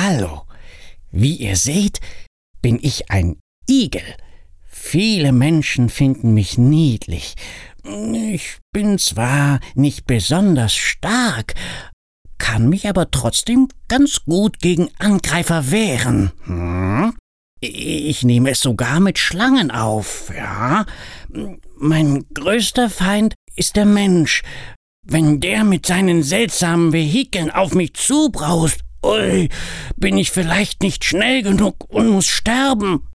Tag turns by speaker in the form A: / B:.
A: Hallo, wie ihr seht, bin ich ein Igel. Viele Menschen finden mich niedlich. Ich bin zwar nicht besonders stark, kann mich aber trotzdem ganz gut gegen Angreifer wehren. Ich nehme es sogar mit Schlangen auf, ja. Mein größter Feind ist der Mensch. Wenn der mit seinen seltsamen Vehikeln auf mich zubraust, bin ich vielleicht nicht schnell genug und muss sterben.